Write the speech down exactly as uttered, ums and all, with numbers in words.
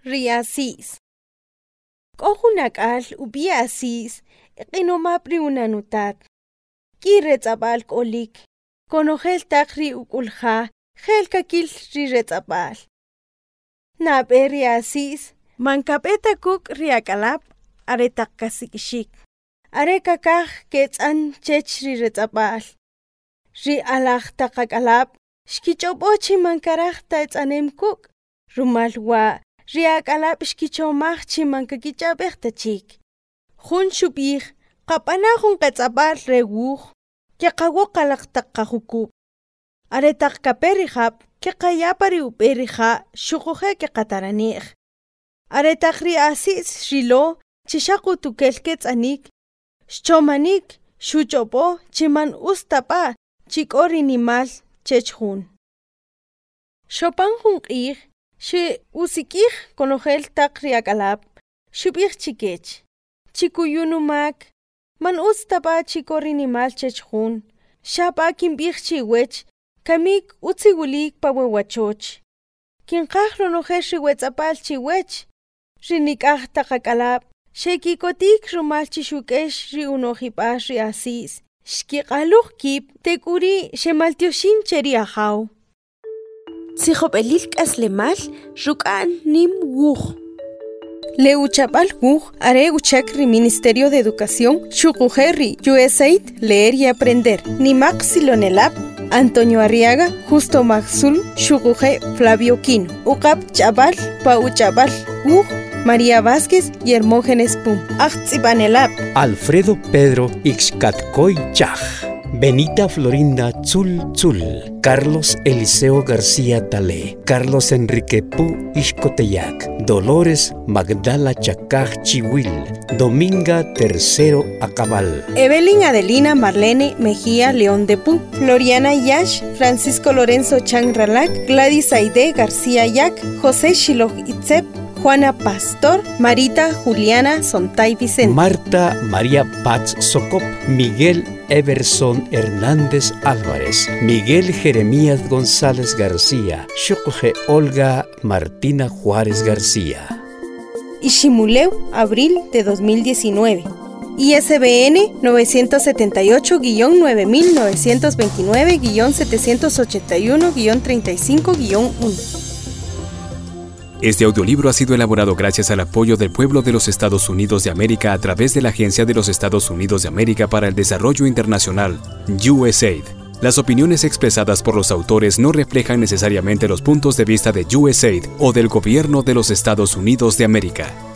riasis. Kohunakal ubiasis, eqinomapri unanutat. Kiretzabal kolik, konogel takri ukulja, gelkakil riretzabal. Nabe riasis, mankapeta kuk riakalap, aretakkasikishik. Arekakaj ketsan chech riretzabal. Ri alaj takakalap, shkichobochi mankaraj taetzanem kuk. Rumalwa, riakalap shkichomach mankakichabechta Jun shubij, qapanajun qetzabal rewuj, keqawo qalaqtaqqajukub. Aretaqkaperijab, keqayapari uperija, shuquje keqataranij. Aretaqri asis rilo, chishaku tukelketzanik, shchomanik, shuchopo, chiman ustapa, chikori nimal, chechjun. Shopanjun qij, she usikij konojel taqri akalap, shubij chikech. Chikuyunumak, man ustapa chikori nimal chechjun, shapa kimbij chiwech, kamik utziwilik pawewachoch. Kinqaj ronoje shiwetzapal chiwech, rinikaj taqakalap, shekikotik rumal chishukesh ri unojipash ri asis, shkiqaluj kip tekuri shemaltioshin cheri ajaw. Tzijopelil k'aslemal ruk'an nim wuj. Le uchapal wuj are uchakri Ministerio de Educación Chukujerri U S A I D Leer y Aprender Nimaq Silonelap Antonio Arriaga Justo Maxul Chukuje Flavio Quino Uqap Chabal Pa Uchapal Wuj María Vázquez y Hermógenes Pum Ajtzibanelap Alfredo Pedro Ixcatcoy Chaj Benita Florinda Tzul Tzul, Carlos Eliseo García Talé, Carlos Enrique Pu Ixcoteyac, Dolores Magdala Chacaj Chihuil, Dominga Tercero Acabal, Evelyn Adelina Marlene Mejía León de Pu, Floriana Yash, Francisco Lorenzo Chang Ralac, Gladys Aide García Yac, José Shiloh Itzep, Juana Pastor, Marita Juliana Sontay Vicente, Marta María Paz Socop, Miguel Everson Hernández Álvarez, Miguel Jeremías González García, Shukuje Olga Martina Juárez García. Ishimuleu, abril de dos mil diecinueve. I S B N nueve siete ocho nueve nueve dos nueve siete ocho uno treinta y cinco uno. Este audiolibro ha sido elaborado gracias al apoyo del pueblo de los Estados Unidos de América a través de la Agencia de los Estados Unidos de América para el Desarrollo Internacional, U S A I D. Las opiniones expresadas por los autores no reflejan necesariamente los puntos de vista de U S A I D o del Gobierno de los Estados Unidos de América.